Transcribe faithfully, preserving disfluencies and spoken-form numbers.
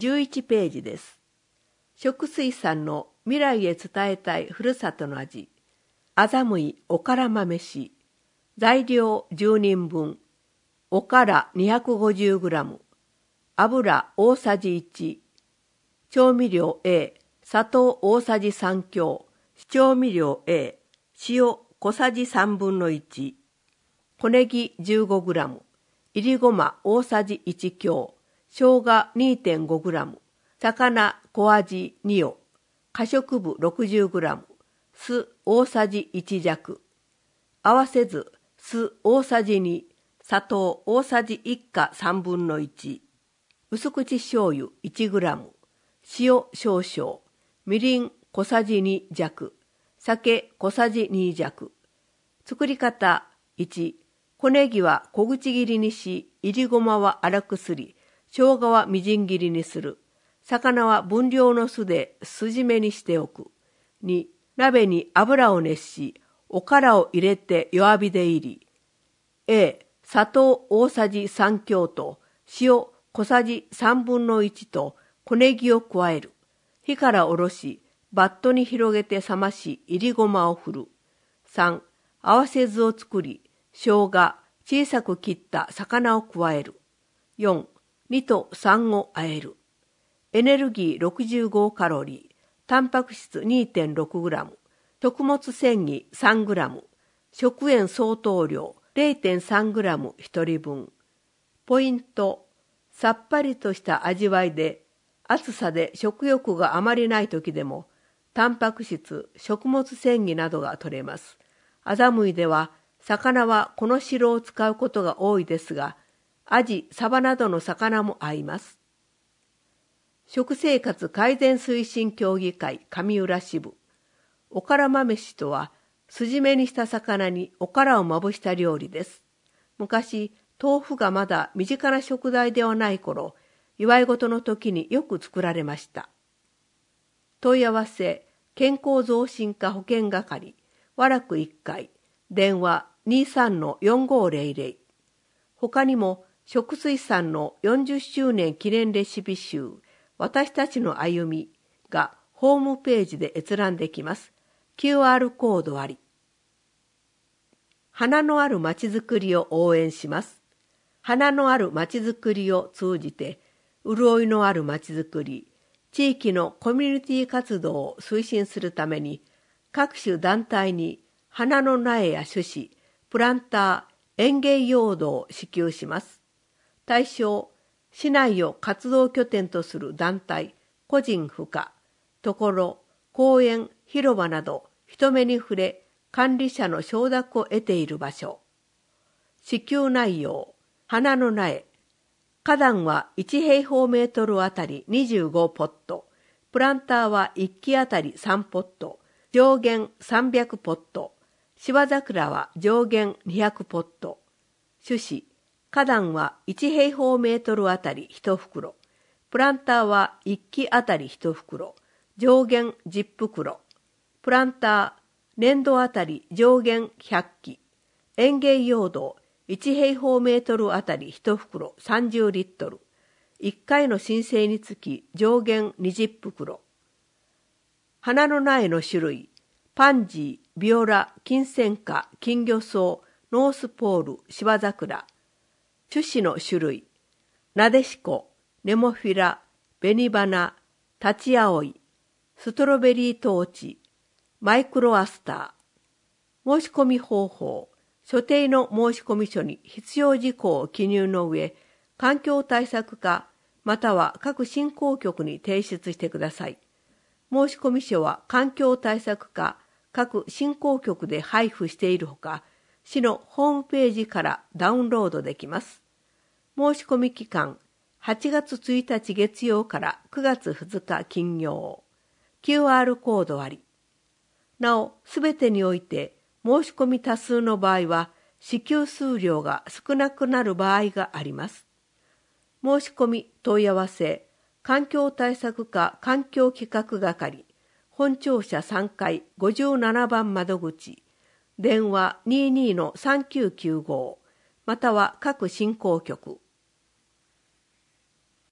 じゅういちページです。食水産の未来へ伝えたいふるさとの味。あざむいおから豆飯。材料じゅうにんぶん。おから にひゃくごじゅうグラム。油大さじいち。調味料 A。砂糖大さじさん強。調味料 A。塩小さじさんぶんのいち。小ネギ じゅうごグラム。いりごま大さじいち強。生姜 にてんごグラム。魚小味にを。可食部 ろくじゅうグラム。酢大さじいち弱。合わせ酢酢大さじに。砂糖大さじいちかさんぶんのいち。薄口醤油 いちグラム。塩少々。みりん小さじに弱。酒小さじに弱。作り方いち。小ネギは小口切りにし、いりごまは粗くすり、生姜はみじん切りにする。魚は分量の酢で筋目にしておく。に、鍋に油を熱し、おからを入れて弱火でいり。A、砂糖大さじさん強と塩小さじさんぶんのいちと小ネギを加える。火から下ろし、バットに広げて冷まし、いりごまを振る。さん、合わせ酢を作り、生姜、小さく切った魚を加える。よん、にとさんを和える。エネルギーろくじゅうごカロリー、タンパク質 にてんろくグラム、食物繊維さんグラム、食塩相当量 れいてんさんグラムひとりぶん。ポイント、さっぱりとした味わいで、暑さで食欲があまりない時でも、タンパク質、食物繊維などが取れます。あざむいでは、魚はこの汁を使うことが多いですが、アジ、サバなどの魚も合います。食生活改善推進協議会上浦支部。おから豆飯とは、筋目にした魚におからをまぶした料理です。昔、豆腐がまだ身近な食材ではない頃、祝い事の時によく作られました。問い合わせ、健康増進課保健係、和楽いっかい、電話 にさんのよんごーぜろぜろ。他にも、食水産のよんじゅっしゅうねん記念レシピ集、私たちの歩みがホームページで閲覧できます。キューアール コードあり。花のあるまちづくりを応援します。花のあるまちづくりを通じて、潤いのあるまちづくり、地域のコミュニティ活動を推進するために、各種団体に花の苗や種子、プランター、園芸用土を支給します。対象、市内を活動拠点とする団体、個人不可、ところ、公園、広場など人目に触れ、管理者の承諾を得ている場所。支給内容、花の苗。花壇はいち平方メートルあたりにじゅうごポット、プランターはいっきあたりさんポット、上限さんびゃくポット、芝桜は上限にひゃくポット。種子、花壇はいち平方メートルあたりいち袋、プランターはいっきあたりいち袋、上限じゅっ袋、プランター、年度あたり上限ひゃっき、園芸用土いち平方メートルあたりいち袋さんじゅうリットル、いっかいの申請につき上限にじゅう袋。花の苗の種類、パンジー、ビオラ、キンセンカ、金魚草、ノースポール、芝桜。種子の種類、なでしこ、ネモフィラ、紅花、タチアオイ、ストロベリートーチ、マイクロアスター。申し込み方法、所定の申込書に必要事項を記入の上、環境対策課または各振興局に提出してください。申込書は環境対策課各振興局で配布しているほか、市のホームページからダウンロードできます。申し込み期間、はちがつついたち月曜からくがつふつか金曜。キューアール コードあり。なお、すべてにおいて申し込み多数の場合は、支給数量が少なくなる場合があります。申し込み問い合わせ、環境対策課環境企画係、本庁舎さんがいごじゅうななばん窓口、電話 にじゅうにのさんきゅうきゅうご、または各振興局。